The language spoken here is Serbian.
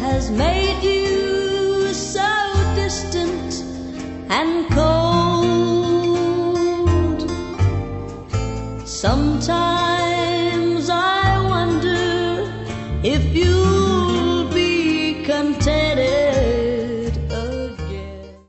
has made you so distant and cold. Sometimes